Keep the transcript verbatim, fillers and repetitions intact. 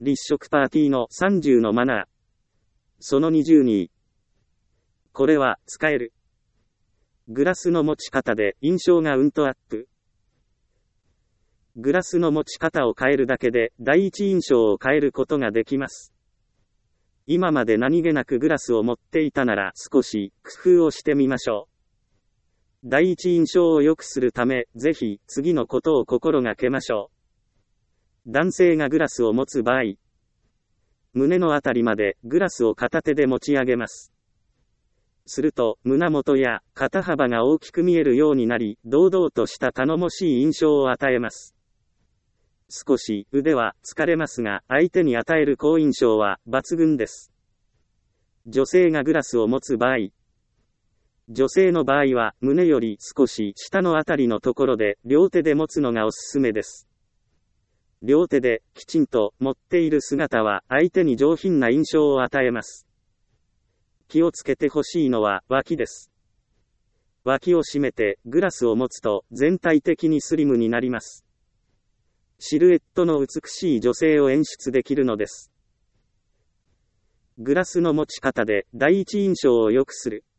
立食パーティーのさんじゅうのマナー。そのにじゅうに。これは使える。グラスの持ち方で印象がうんとアップ。グラスの持ち方を変えるだけで第一印象を変えることができます。今まで何気なくグラスを持っていたなら少し工夫をしてみましょう。第一印象を良くするため、ぜひ次のことを心がけましょう。男性がグラスを持つ場合、胸のあたりまでグラスを片手で持ち上げます。すると、胸元や肩幅が大きく見えるようになり、堂々とした頼もしい印象を与えます。少し腕は疲れますが、相手に与える好印象は抜群です。女性がグラスを持つ場合、女性の場合は胸より少し下のあたりのところで両手で持つのがおすすめです。両手できちんと持っている姿は相手に上品な印象を与えます。気をつけてほしいのは脇です。脇を締めてグラスを持つと全体的にスリムになります。シルエットの美しい女性を演出できるのです。グラスの持ち方で第一印象を良くする。